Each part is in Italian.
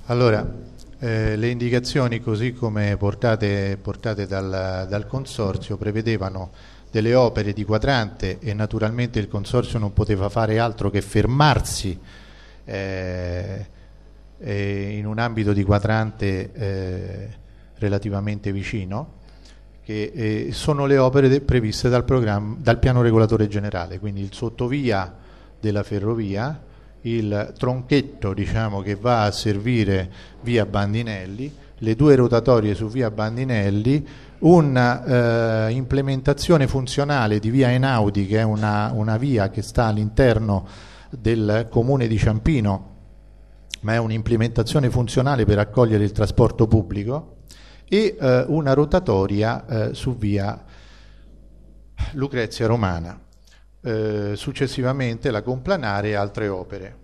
Allora, le indicazioni così come portate dal Consorzio prevedevano delle opere di quadrante e naturalmente il Consorzio non poteva fare altro che fermarsi in un ambito di quadrante relativamente vicino, che sono le opere previste dal piano regolatore generale, quindi il sottovia della ferrovia, il tronchetto, diciamo, che va a servire via Bandinelli, le due rotatorie su via Bandinelli, una implementazione funzionale di via Einaudi, che è una via che sta all'interno del comune di Ciampino, ma è un'implementazione funzionale per accogliere il trasporto pubblico, e una rotatoria su via Lucrezia Romana. Successivamente la Complanare e altre opere.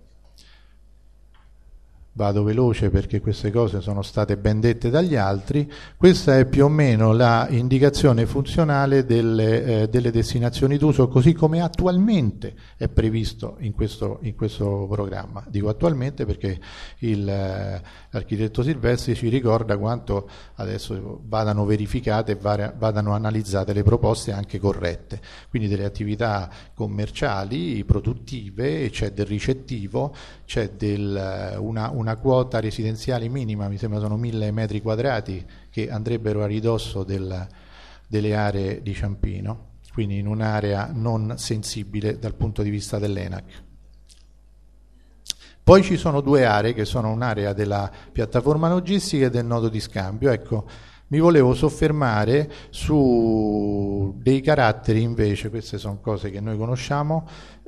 Vado veloce perché queste cose sono state ben dette dagli altri. Questa è più o meno la indicazione funzionale delle destinazioni d'uso così come attualmente è previsto in questo programma. Dico attualmente perché l'architetto Silvestri ci ricorda quanto adesso vadano verificate e vadano analizzate le proposte anche corrette, quindi delle attività commerciali, produttive, c'è del ricettivo, c'è una quota residenziale minima, mi sembra sono 1000 metri quadrati che andrebbero a ridosso delle aree di Ciampino, quindi in un'area non sensibile dal punto di vista dell'ENAC. Poi ci sono due aree che sono un'area della piattaforma logistica e del nodo di scambio. Ecco, mi volevo soffermare su dei caratteri invece, queste sono cose che noi conosciamo,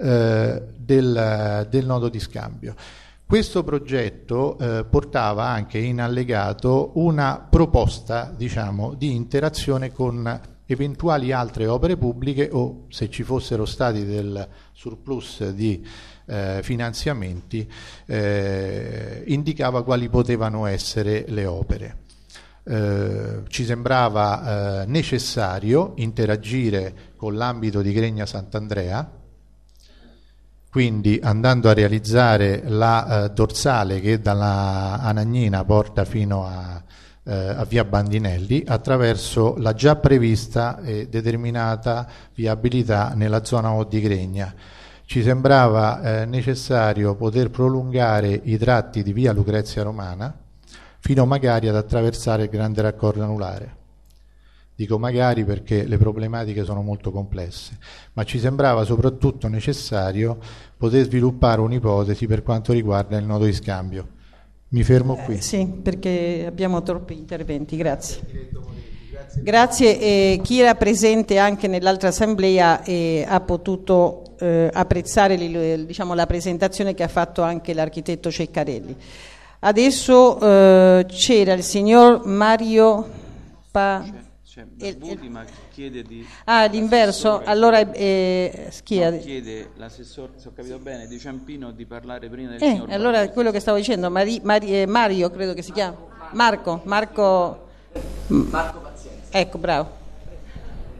del nodo di scambio. Questo progetto portava anche in allegato una proposta, diciamo, di interazione con eventuali altre opere pubbliche o, se ci fossero stati del surplus di finanziamenti, indicava quali potevano essere le opere. Ci sembrava necessario interagire con l'ambito di Gregna Sant'Andrea, quindi andando a realizzare la dorsale che dalla Anagnina porta fino a via Bandinelli attraverso la già prevista e determinata viabilità nella zona O di Gregna. Ci sembrava necessario poter prolungare i tratti di via Lucrezia Romana fino magari ad attraversare il grande raccordo anulare. Dico magari perché le problematiche sono molto complesse, ma ci sembrava soprattutto necessario poter sviluppare un'ipotesi per quanto riguarda il nodo di scambio. Mi fermo qui. Sì, perché abbiamo troppi interventi, grazie. Grazie, e chi era presente anche nell'altra assemblea ha potuto apprezzare diciamo, la presentazione che ha fatto anche l'architetto Ceccarelli. Adesso c'era il signor Mario C'è Barbuti, ma chiede di... l'inverso, allora chiede l'assessore, se ho capito bene, di Ciampino di parlare prima del signor Barbuti. Allora quello che stavo dicendo, Mario credo che si chiama, Marco Pazienza. Ecco, bravo.